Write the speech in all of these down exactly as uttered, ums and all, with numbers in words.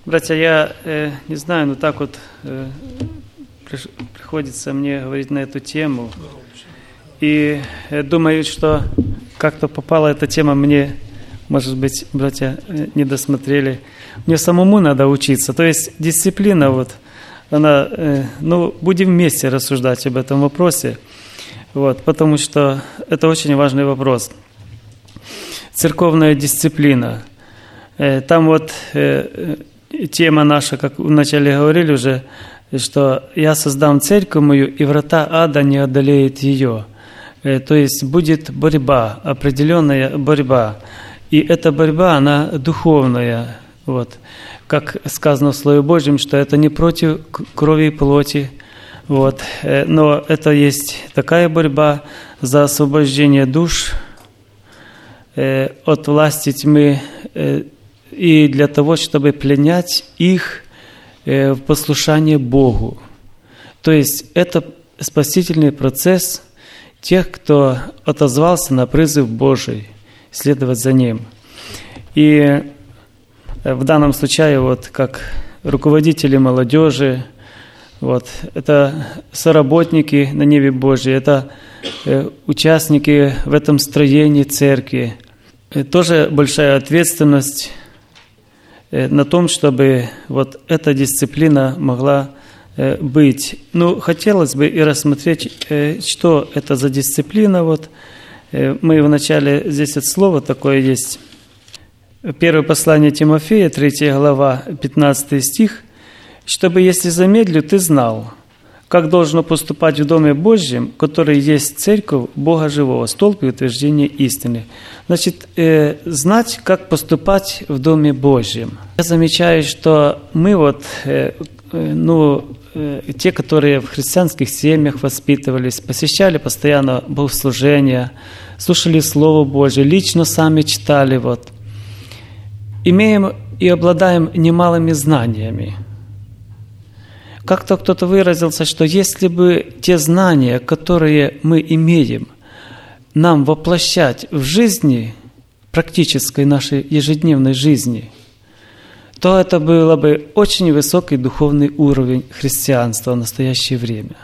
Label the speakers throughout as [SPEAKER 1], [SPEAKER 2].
[SPEAKER 1] Братья, я э, не знаю, но так вот э, приходится мне говорить на эту тему. И э, думаю, что как-то попала эта тема мне, может быть, братья э, не досмотрели. Мне самому надо учиться. То есть дисциплина, вот, она, э, ну, будем вместе рассуждать об этом вопросе, вот, потому что это очень важный вопрос. Церковная дисциплина. Э, там вот э, тема наша, как вначале говорили уже, что «Я создам церковь мою, и врата ада не одолеют ее». То есть будет борьба, определенная борьба. И эта борьба, она духовная. Вот. Как сказано в Слове Божьем, что это не против крови и плоти. Вот. Но это есть такая борьба за освобождение душ от власти тьмы, и для того, чтобы пленять их в послушание Богу. То есть это спасительный процесс тех, кто отозвался на призыв Божий, следовать за Ним. И в данном случае, вот как руководители молодежи, вот, это соработники на ниве Божьей, это участники в этом строении церкви. Тоже большая ответственность на том, чтобы вот эта дисциплина могла быть. Ну, хотелось бы и рассмотреть, что это за дисциплина. Вот мы вначале, здесь это слово такое есть. Первое послание Тимофея, третья глава, пятнадцатый стих. «Чтобы, если замедлю, ты знал, как должно поступать в Доме Божьем, который есть церковь Бога живого, столб и утверждение истины». Значит, э, знать, как поступать в Доме Божьем. Я замечаю, что мы вот, э, э, ну, э, те, которые в христианских семьях воспитывались, посещали постоянно богослужения, слушали Слово Божье, лично сами читали, вот, имеем и обладаем немалыми знаниями. Как-то кто-то выразился, что если бы те знания, которые мы имеем, нам воплощать в жизни, практической нашей ежедневной жизни, то это было бы очень высокий духовный уровень христианства в настоящее время.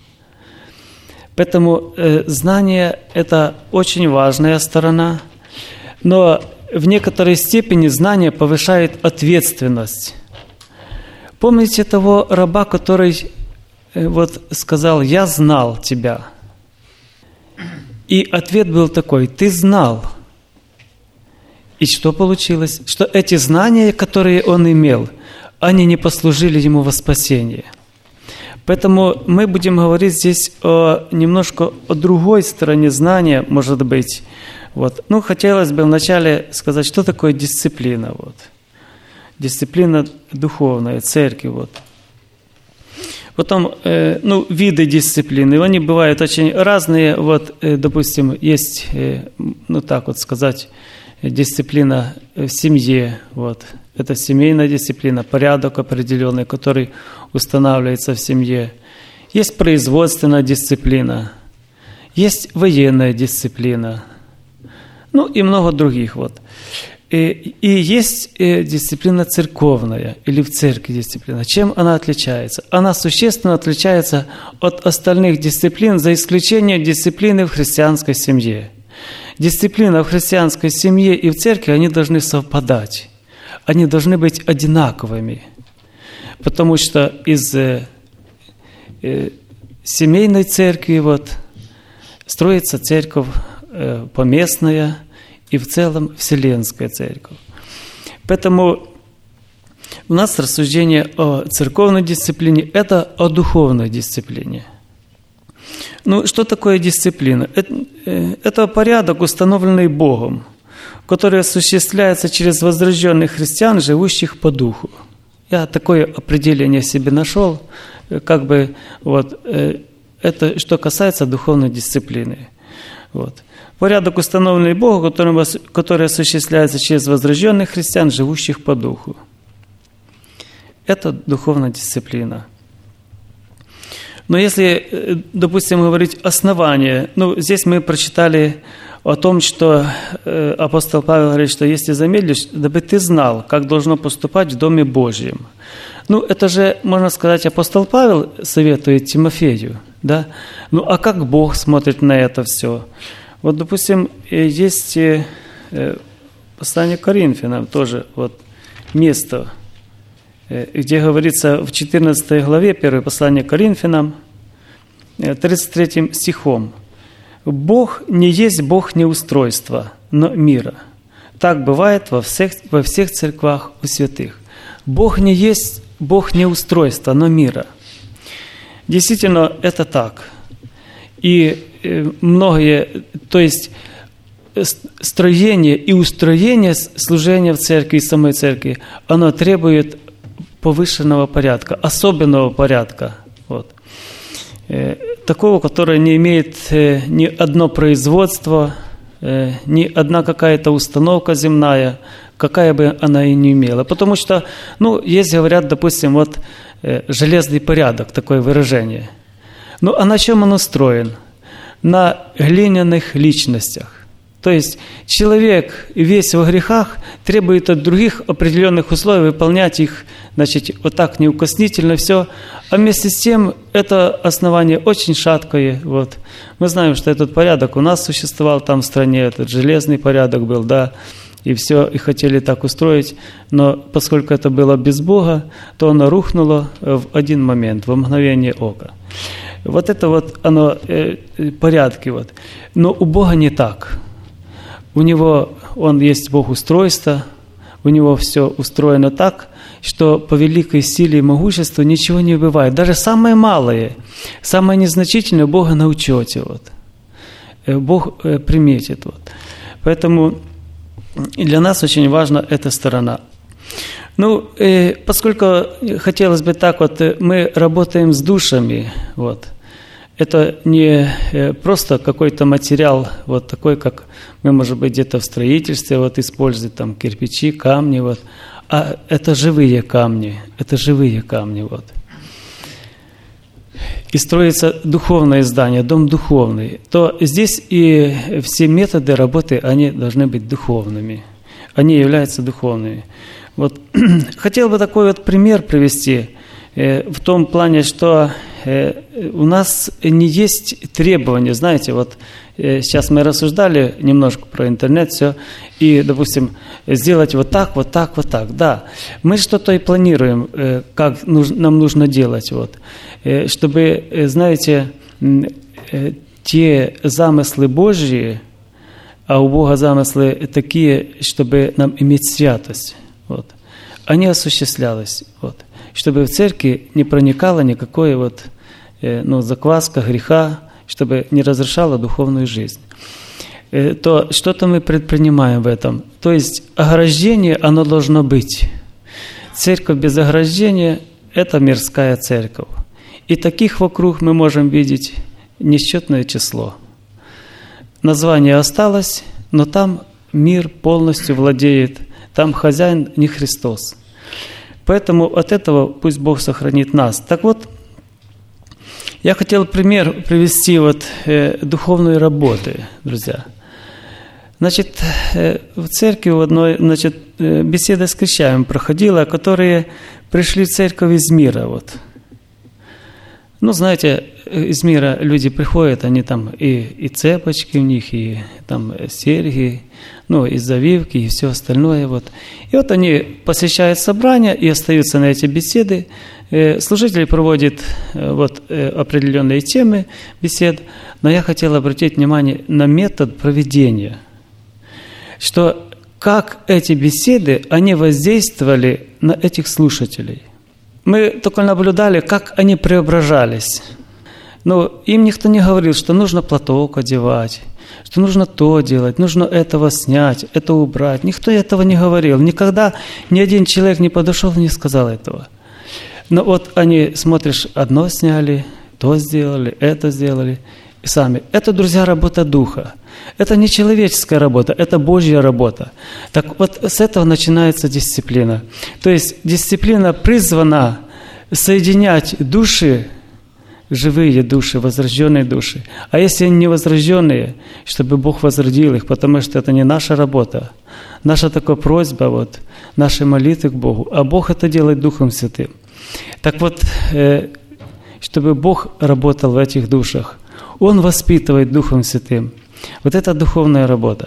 [SPEAKER 1] Поэтому э, знание – это очень важная сторона, но в некоторой степени знание повышает ответственность. Помните того раба, который вот сказал: «Я знал тебя». И ответ был такой: «Ты знал». И что получилось? Что эти знания, которые он имел, они не послужили ему во спасение. Поэтому мы будем говорить здесь о, немножко о другой стороне знания, может быть. Вот. Ну, хотелось бы вначале сказать, что такое дисциплина. Вот. Дисциплина духовная, церкви. Вот. Потом, э, ну, виды дисциплины, они бывают очень разные. Вот, э, допустим, есть, э, ну, так вот сказать, дисциплина в семье. Вот. Это семейная дисциплина, порядок определенный, который устанавливается в семье. Есть производственная дисциплина, есть военная дисциплина, ну, и много других. Вот. И, и есть дисциплина церковная, или в церкви дисциплина. Чем она отличается? Она существенно отличается от остальных дисциплин, за исключением дисциплины в христианской семье. Дисциплина в христианской семье и в церкви, они должны совпадать. Они должны быть одинаковыми. Потому что из э, э, семейной церкви вот, строится церковь э, поместная, и в целом Вселенская Церковь. Поэтому у нас рассуждение о церковной дисциплине – это о духовной дисциплине. Ну, что такое дисциплина? Это, это порядок, установленный Богом, который осуществляется через возрожденных христиан, живущих по духу. Я такое определение себе нашел, как бы, вот, это что касается духовной дисциплины. Вот. Порядок, установленный Богом, который, который осуществляется через возрожденных христиан, живущих по духу. Это духовная дисциплина. Но если, допустим, говорить основание, ну, здесь мы прочитали о том, что э, апостол Павел говорит, что если замедлишь, дабы ты знал, как должно поступать в Доме Божьем. Ну, это же, можно сказать, апостол Павел советует Тимофею, да? Ну, а как Бог смотрит на это все? Вот, допустим, есть э, послание к Коринфянам, тоже вот место, э, где говорится в четырнадцатой главе, первое послание к Коринфянам, э, тридцать третьим стихом. «Бог не есть Бог неустройства, но мира. Так бывает во всех, во всех церквах у святых». Бог не есть Бог неустройства, но мира. Действительно, это так. И многие, то есть строение и устроение служения в церкви и самой церкви, оно требует повышенного порядка, особенного порядка. Вот. Такого, которое не имеет ни одно производство, ни одна какая-то установка земная, какая бы она и не имела. Потому что, ну, есть, говорят, допустим, вот э, железный порядок, такое выражение. Ну, а на чем он устроен? На глиняных личностях. То есть человек весь во грехах требует от других определенных условий выполнять их, значит, вот так неукоснительно все. А вместе с тем это основание очень шаткое. Вот. Мы знаем, что этот порядок у нас существовал там в стране, этот железный порядок был, да, и все, и хотели так устроить, но поскольку это было без Бога, то оно рухнуло в один момент, в мгновение ока. Вот это вот оно, э, порядки вот. Но у Бога не так. У Него, Он есть Бог устройства, у Него все устроено так, что по великой силе и могуществу ничего не бывает. Даже самое малое, самое незначительное Бога на учете. Вот. Бог приметит. Вот. Поэтому для нас очень важна эта сторона. Ну, э, поскольку хотелось бы так вот, мы работаем с душами, вот. Это не просто какой-то материал, вот такой, как мы, может быть, где-то в строительстве вот используем, там, кирпичи, камни, вот. А это живые камни, это живые камни, вот. И строится духовное здание, дом духовный, то здесь и все методы работы, они должны быть духовными. Они являются духовными. Вот. Хотел бы такой вот пример привести э, в том плане, что э, у нас не есть требования. Знаете, вот э, сейчас мы рассуждали немножко про интернет, все, и, допустим, сделать вот так, вот так, вот так. Да, мы что-то и планируем, э, как нужно, нам нужно делать, вот. Чтобы, знаете, те замыслы Божьи, а у Бога замыслы такие, чтобы нам иметь святость, вот, они осуществлялись, вот, чтобы в церкви не проникала никакой вот, ну, закваска, греха, чтобы не разрушала духовную жизнь. То что-то мы предпринимаем в этом. То есть ограждение, оно должно быть. Церковь без ограждения – это мирская церковь. И таких вокруг мы можем видеть несчетное число. Название осталось, но там мир полностью владеет, там хозяин не Христос. Поэтому от этого пусть Бог сохранит нас. Так вот, я хотел пример привести вот, э, духовной работы, друзья. Значит, э, в церкви в одной, значит, э, беседа с крещаем проходила, которые пришли в церковь из мира, вот. Ну, знаете, из мира люди приходят, они там и, и цепочки у них, и там серьги, ну, и завивки, и все остальное. Вот. И вот они посещают собрания и остаются на эти беседы. Служители проводят вот определенные темы бесед, но я хотел обратить внимание на метод проведения, что как эти беседы, они воздействовали на этих слушателей. Мы только наблюдали, как они преображались. Но им никто не говорил, что нужно платок одевать, что нужно то делать, нужно этого снять, это убрать. Никто этого не говорил. Никогда ни один человек не подошел и не сказал этого. Но вот они, смотришь, одно сняли, то сделали, это сделали. И сами. Это, друзья, работа Духа. Это не человеческая работа, это Божья работа. Так вот, с этого начинается дисциплина. То есть дисциплина призвана соединять души живые души, возрожденные души. А если они не возрожденные, чтобы Бог возродил их, потому что это не наша работа. Наша такая просьба, вот, наши молитвы к Богу, а Бог это делает Духом Святым. Так вот, чтобы Бог работал в этих душах, Он воспитывает Духом Святым. Вот это духовная работа.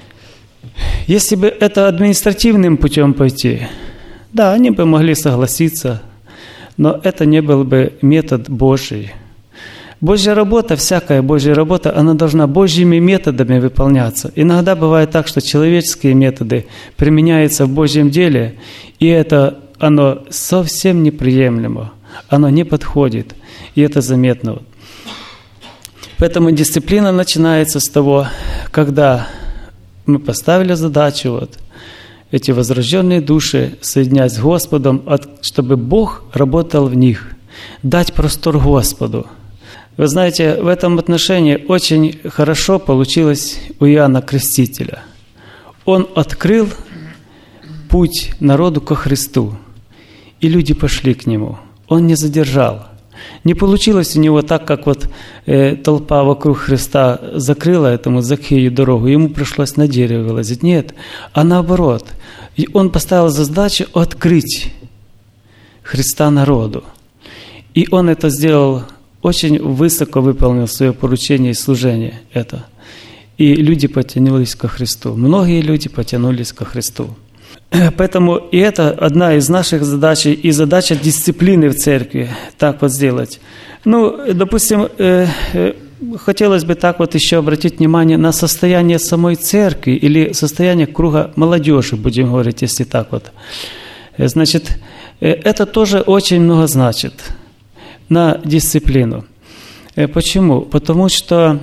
[SPEAKER 1] Если бы это административным путем пойти, да, они бы могли согласиться, но это не был бы метод Божий. Божья работа, всякая Божья работа, она должна Божьими методами выполняться. Иногда бывает так, что человеческие методы применяются в Божьем деле, и это оно совсем неприемлемо, оно не подходит, и это заметно. Поэтому дисциплина начинается с того, когда мы поставили задачу, вот, эти возрожденные души соединять с Господом, чтобы Бог работал в них, дать простор Господу. Вы знаете, в этом отношении очень хорошо получилось у Иоанна Крестителя. Он открыл путь народу ко Христу, и люди пошли к Нему. Он не задержал. Не получилось у него так, как вот э, толпа вокруг Христа закрыла этому Закхею дорогу, ему пришлось на дерево вылазить. Нет, а наоборот. И он поставил задачу открыть Христа народу. И он это сделал, очень высоко выполнил свое поручение и служение это. И люди потянулись ко Христу. Многие люди потянулись ко Христу. Поэтому и это одна из наших задач, и задача дисциплины в церкви, так вот сделать. Ну, допустим, э, э, хотелось бы так вот еще обратить внимание на состояние самой церкви или состояние круга молодежи, будем говорить, если так вот. Значит, э, это тоже очень много значит на дисциплину. Э, почему? Потому что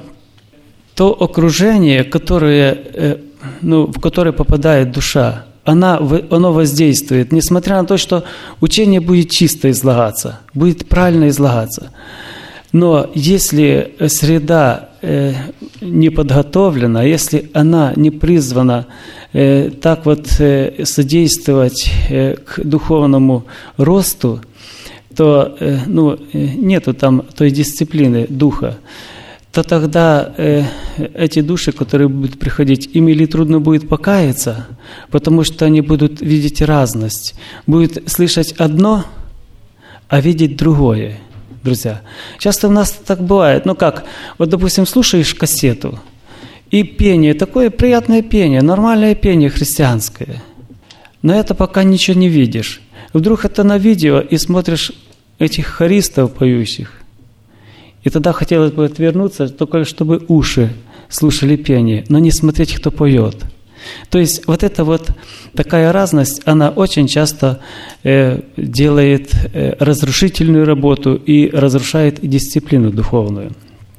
[SPEAKER 1] то окружение, которое, э, ну, в которое попадает душа, Она, оно воздействует, несмотря на то, что учение будет чисто излагаться, будет правильно излагаться. Но если среда э, не подготовлена, если она не призвана э, так вот э, содействовать э, к духовному росту, то э, ну, нету там той дисциплины духа, то тогда э, эти души, которые будут приходить, им или трудно будет покаяться, потому что они будут видеть разность, будут слышать одно, а видеть другое, друзья. Часто у нас так бывает. Ну как, вот, допустим, слушаешь кассету, и пение, такое приятное пение, нормальное пение христианское, но это пока ничего не видишь. Вдруг это на видео, и смотришь этих хористов поющих, и тогда хотелось бы отвернуться, только чтобы уши слушали пение, но не смотреть, кто поет. То есть вот эта вот такая разность, она очень часто э, делает э, разрушительную работу и разрушает дисциплину духовную.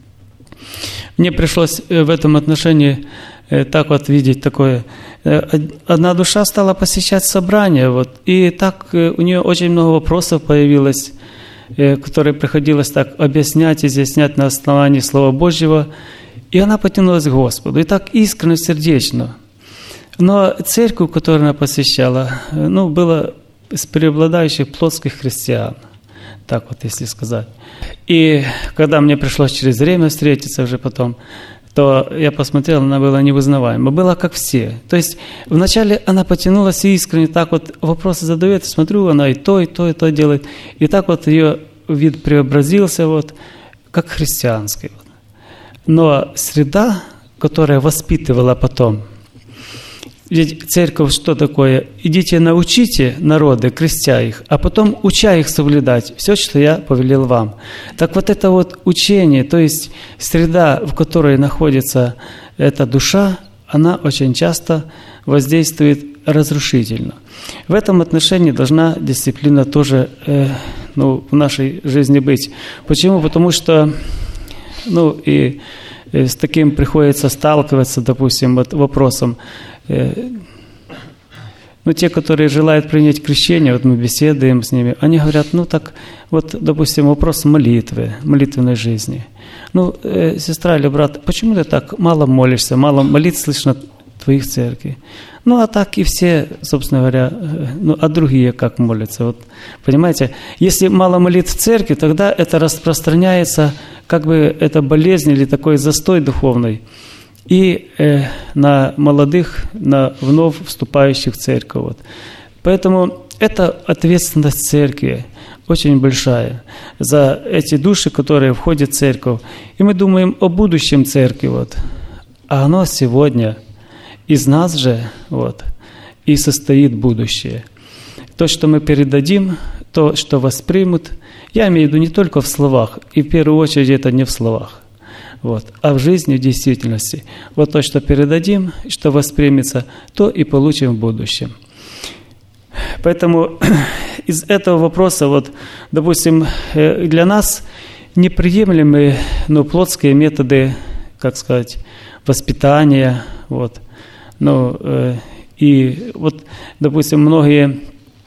[SPEAKER 1] Мне пришлось в этом отношении э, так вот видеть такое. Э, одна душа стала посещать собрания, вот, и так э, у нее очень много вопросов появилось, которые приходилось так объяснять, изъяснять на основании Слова Божьего, и она потянулась к Господу, и так искренне, сердечно. Но церковь, которую она посещала, ну, была из преобладающих плотских христиан, так вот, если сказать. И когда мне пришлось через время встретиться уже потом, то я посмотрел, она была невызнаваема, была как все. То есть вначале она потянулась и искренне так вот вопросы задает, смотрю, она и то, и то, и то делает. И так вот ее вид преобразился, вот, как христианский. Но среда, которая воспитывала потом, ведь церковь что такое? Идите научите народы, крестя их, а потом уча их соблюдать все, что я повелел вам. Так вот это вот учение, то есть среда, в которой находится эта душа, она очень часто воздействует разрушительно. В этом отношении должна дисциплина тоже э, ну, в нашей жизни быть. Почему? Потому что ну, и, и с таким приходится сталкиваться, допустим, вот вопросом. Ну, те, которые желают принять крещение, вот мы беседуем с ними, они говорят, ну так, вот, допустим, вопрос молитвы, молитвенной жизни. Ну, э, сестра или брат, почему ты так мало молишься, мало молитв слышно твоих церквей. Ну, а так и все, собственно говоря, ну, а другие как молятся. Вот, понимаете, если мало молитв в церкви, тогда это распространяется, как бы это болезнь или такой застой духовный, и э, на молодых, на вновь вступающих в церковь. Вот. Поэтому это ответственность церкви очень большая за эти души, которые входят в церковь. И мы думаем о будущем церкви, вот. А оно сегодня из нас же вот, и состоит будущее. То, что мы передадим, то, что воспримут, я имею в виду не только в словах, и в первую очередь это не в словах, вот, а в жизни, в действительности. Вот то, что передадим, что воспримется, то и получим в будущем. Поэтому из этого вопроса, вот, допустим, для нас неприемлемы, ну, плотские методы, как сказать, воспитания, вот. Ну, э, и вот, допустим, многие,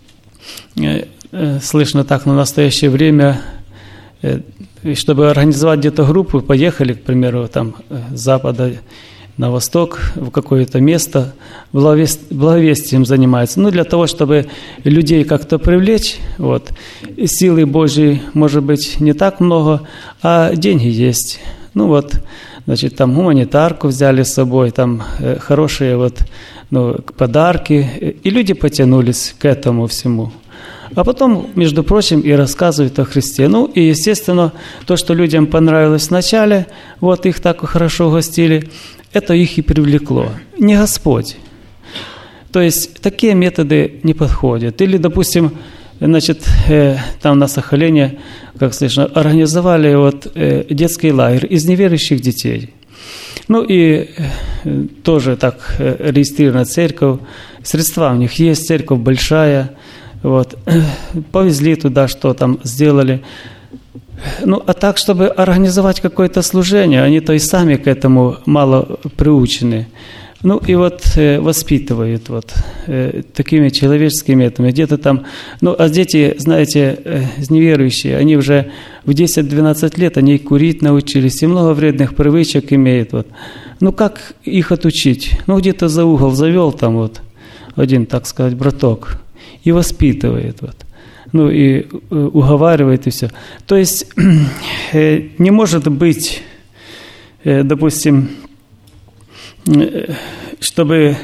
[SPEAKER 1] э, э, слышно так, на настоящее время, э, чтобы организовать где-то группу, поехали, к примеру, там, с запада на восток, в какое-то место, благовестием занимаются. Ну, для того, чтобы людей как-то привлечь, вот, силы Божьей, может быть, не так много, а деньги есть. Ну, вот, значит, там гуманитарку взяли с собой, там э, хорошие вот, ну, подарки, и люди потянулись к этому всему. А потом, между прочим, и рассказывают о Христе. Ну, и, естественно, то, что людям понравилось вначале, вот их так хорошо гостили, это их и привлекло. Не Господь. То есть, такие методы не подходят. Или, допустим, значит, э, там на Сахалине, как слышно, организовали вот, э, детский лагерь из неверующих детей. Ну и э, тоже так э, регистрирована церковь, средства у них есть, церковь большая, вот, повезли туда, что там сделали. Ну, а так, чтобы организовать какое-то служение, они-то и сами к этому мало приучены. Ну, и вот э, воспитывают вот э, такими человеческими методами. Где-то там, ну, а дети, знаете, э, неверующие, они уже в десять-двенадцать лет, они курить научились, и много вредных привычек имеют. Вот. Ну, как их отучить? Ну, где-то за угол завел там вот один, так сказать, браток, и воспитывает вот. Ну, и уговаривает, и все. То есть э, не может быть, э, допустим, э, чтобы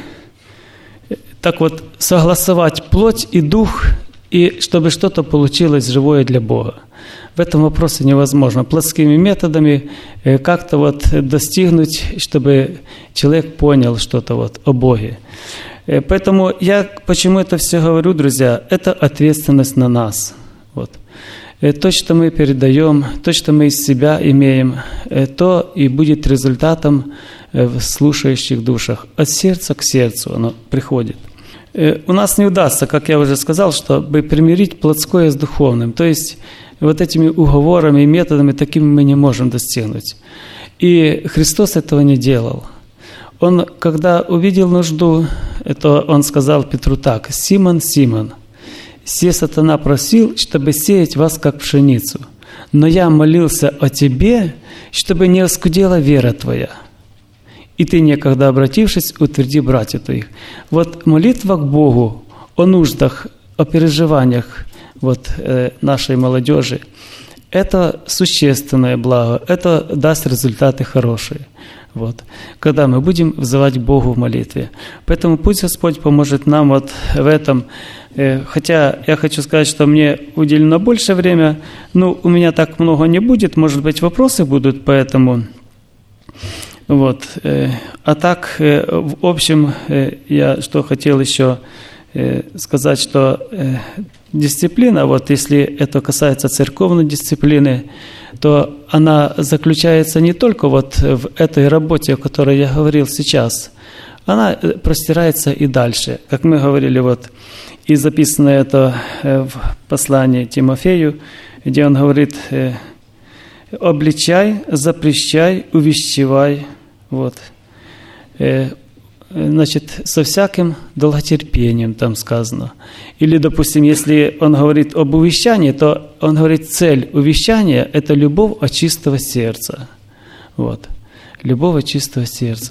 [SPEAKER 1] так вот согласовать плоть и дух, и чтобы что-то получилось живое для Бога. В этом вопросе невозможно. Плотскими методами э, как-то вот достигнуть, чтобы человек понял что-то вот о Боге. Поэтому я почему это все говорю, друзья, это ответственность на нас. Вот. То, что мы передаем, то, что мы из себя имеем, то и будет результатом в слушающих душах. От сердца к сердцу оно приходит. У нас не удастся, как я уже сказал, чтобы примирить плотское с духовным. То есть вот этими уговорами и методами такими мы не можем достигнуть. И Христос этого не делал. Он, когда увидел нужду, это он сказал Петру так: «Симон, Симон, се сатана просил, чтобы сеять вас, как пшеницу, но я молился о тебе, чтобы не оскудела вера твоя. И ты, некогда обратившись, утверди братьев твоих». Вот молитва к Богу о нуждах, о переживаниях вот, э, нашей молодежи – это существенное благо, это даст результаты хорошие. Вот, когда мы будем взывать к Богу в молитве. Поэтому пусть Господь поможет нам вот в этом. Хотя я хочу сказать, что мне уделено больше время, ну, у меня так много не будет, может быть, вопросы будут, поэтому... Вот. А так, в общем, я что хотел еще сказать, что дисциплина, вот если это касается церковной дисциплины, то она заключается не только вот в этой работе, о которой я говорил сейчас, она простирается и дальше. Как мы говорили, вот, и записано это в послании Тимофею, где он говорит: «Обличай, запрещай, увещевай». Вот. Значит, со всяким долготерпением там сказано. Или, допустим, если он говорит об увещании, то он говорит, цель увещания – это любовь от чистого сердца. Вот. Любовь от чистого сердца. Вот.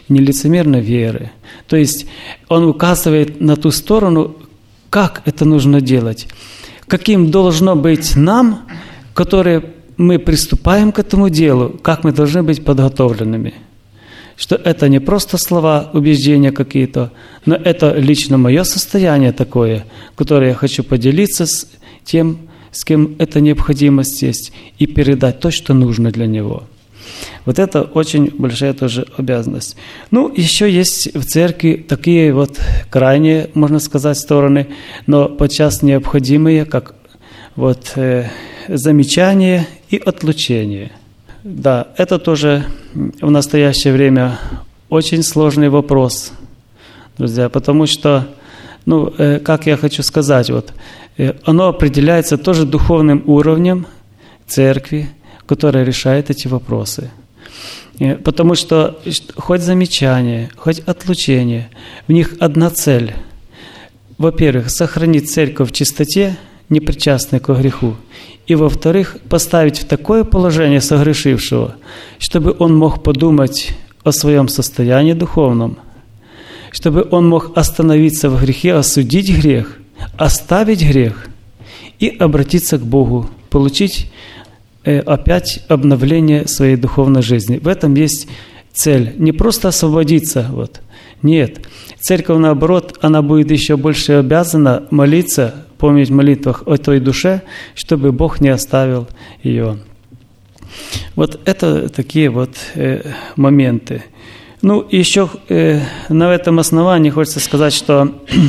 [SPEAKER 1] нелицемерной веры. То есть он указывает на ту сторону, как это нужно делать, каким должно быть нам, которые мы приступаем к этому делу, как мы должны быть подготовленными. Что это не просто слова, убеждения какие-то, но это лично мое состояние такое, которое я хочу поделиться с тем, с кем эта необходимость есть, и передать то, что нужно для него. Вот это очень большая тоже обязанность. Ну, еще есть в церкви такие вот крайние, можно сказать, стороны, но подчас необходимые, как вот э, замечание и отлучение. Да, это тоже в настоящее время очень сложный вопрос, друзья, потому что, ну, э, как я хочу сказать, вот, э, оно определяется тоже духовным уровнем церкви, которая решает эти вопросы. Э, потому что хоть замечание, хоть отлучение, в них одна цель. Во-первых, сохранить церковь в чистоте, не причастной ко греху. И, во-вторых, поставить в такое положение согрешившего, чтобы он мог подумать о своем состоянии духовном, чтобы он мог остановиться в грехе, осудить грех, оставить грех и обратиться к Богу, получить э, опять обновление своей духовной жизни. В этом есть цель. Не просто освободиться, вот. Нет. Церковь, наоборот, она будет еще больше обязана молиться, помнить в молитвах о той душе, чтобы Бог не оставил ее. Вот это такие вот э, моменты. Ну, еще э, на этом основании хочется сказать, что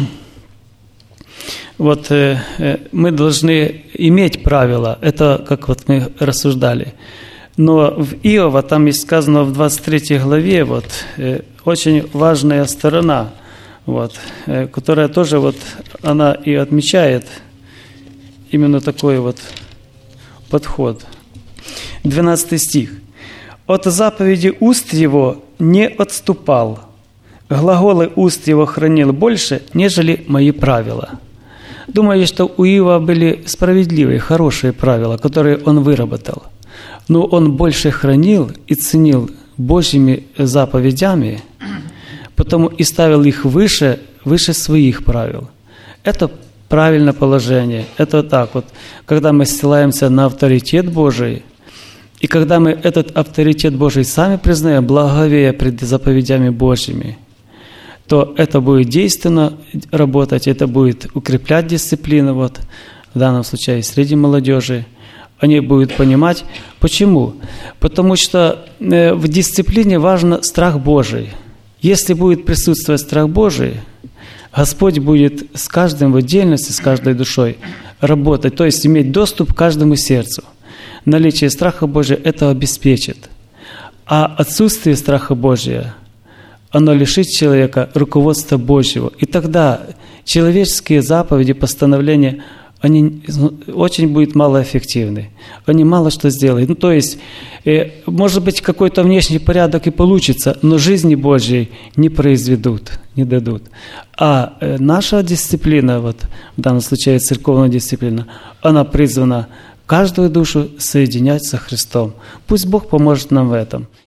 [SPEAKER 1] вот э, э, мы должны иметь правила. Это как вот мы рассуждали. Но в Иова, там есть сказано в двадцать третьей главе, вот, э, очень важная сторона, вот, э, которая тоже вот, она и отмечает именно такой вот подход. двенадцатый стих. «От заповеди уст его не отступал, глаголы уст его хранил больше, нежели мои правила». Думаю, что у Иова были справедливые, хорошие правила, которые он выработал. Но он больше хранил и ценил Божьими заповедями, потому и ставил их выше, выше своих правил. Это правильное положение. Это так вот, когда мы ссылаемся на авторитет Божий, и когда мы этот авторитет Божий сами признаем, благовея пред заповедями Божьими, то это будет действенно работать, это будет укреплять дисциплину, вот, в данном случае среди молодежи. Они будут понимать, почему. Потому что в дисциплине важен страх Божий. Если будет присутствовать страх Божий, Господь будет с каждым в отдельности, с каждой душой работать, то есть иметь доступ к каждому сердцу. Наличие страха Божия это обеспечит. А отсутствие страха Божия, оно лишит человека руководства Божьего. И тогда человеческие заповеди, постановления, они очень будут малоэффективны. Они мало что сделают. Ну, то есть, э, может быть, какой-то внешний порядок и получится, но жизни Божьей не произведут, не дадут. А э, наша дисциплина, вот, в данном случае церковная дисциплина, она призвана каждую душу соединять со Христом. Пусть Бог поможет нам в этом.